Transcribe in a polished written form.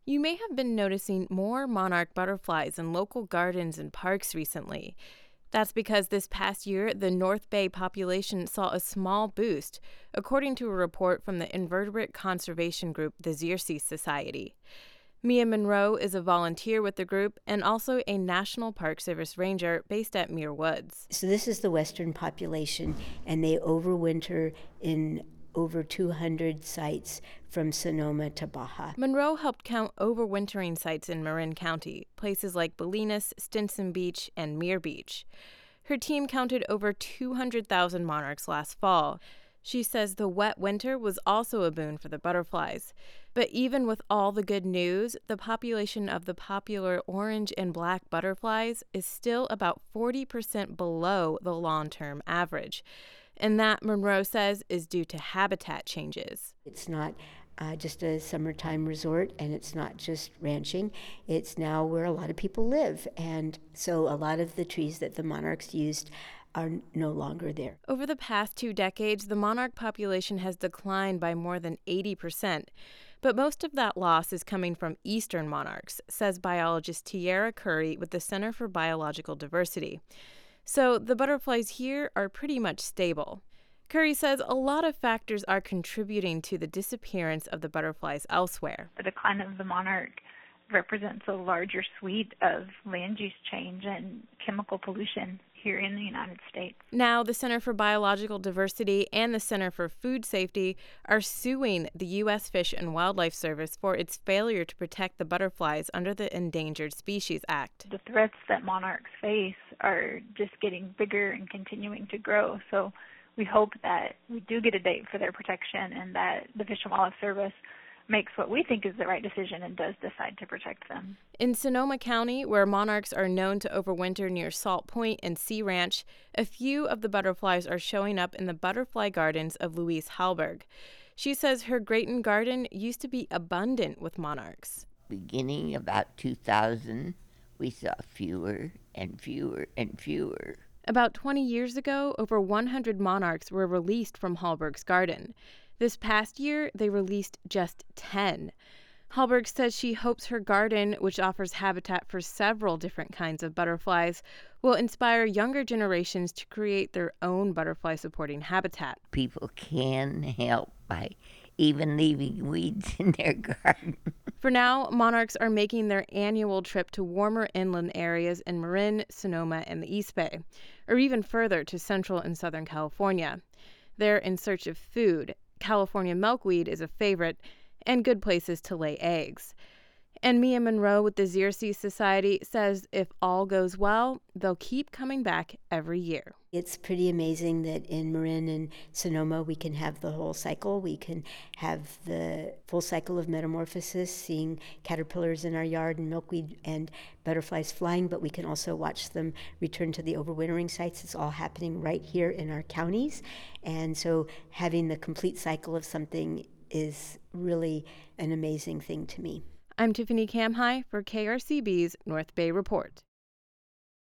You may have been noticing more monarch butterflies in local gardens and parks recently. That's because this past year, the North Bay population saw a small boost, according to a report from the invertebrate conservation group, the Xerces Society. Mia Monroe is a volunteer with the group and also a National Park Service ranger based at Muir Woods. So this is the western population, and they overwinter in over 200 sites from Sonoma to Baja. Monroe helped count overwintering sites in Marin County, places like Bolinas, Stinson Beach, and Muir Beach. Her team counted over 200,000 monarchs last fall. She says the wet winter was also a boon for the butterflies. But even with all the good news, the population of the popular orange and black butterflies is still about 40% below the long-term average. And that, Monroe says, is due to habitat changes. It's not just a summertime resort, and it's not just ranching. It's now where a lot of people live. And so a lot of the trees that the monarchs used are no longer there. Over the past 2 decades, the monarch population has declined by more than 80%. But most of that loss is coming from eastern monarchs, says biologist Tiara Curry with the Center for Biological Diversity. So the butterflies here are pretty much stable. Curry says a lot of factors are contributing to the disappearance of the butterflies elsewhere. The decline of the monarch represents a larger suite of land use change and chemical pollution here in the United States. Now, the Center for Biological Diversity and the Center for Food Safety are suing the U.S. Fish and Wildlife Service for its failure to protect the butterflies under the Endangered Species Act. The threats that monarchs face are just getting bigger and continuing to grow. So we hope that we do get a date for their protection and that the Fish and Wildlife Service makes what we think is the right decision and does decide to protect them. In Sonoma County, where monarchs are known to overwinter near Salt Point and Sea Ranch, a few of the butterflies are showing up in the butterfly gardens of Louise Hallberg. She says her Grayton garden used to be abundant with monarchs. Beginning about 2000, we saw fewer and fewer and fewer. About 20 years ago, over 100 monarchs were released from Hallberg's garden. This past year, they released just 10. Hallberg says she hopes her garden, which offers habitat for several different kinds of butterflies, will inspire younger generations to create their own butterfly-supporting habitat. People can help by even leaving weeds in their garden. For now, monarchs are making their annual trip to warmer inland areas in Marin, Sonoma, and the East Bay, or even further to Central and Southern California. They're in search of food. California milkweed is a favorite, and good places to lay eggs. And Mia Monroe with the Xerces Society says if all goes well, they'll keep coming back every year. It's pretty amazing that in Marin and Sonoma we can have the whole cycle. We can have the full cycle of metamorphosis, seeing caterpillars in our yard and milkweed and butterflies flying, but we can also watch them return to the overwintering sites. It's all happening right here in our counties. And so having the complete cycle of something is really an amazing thing to me. I'm Tiffany Kamhai for KRCB's North Bay Report.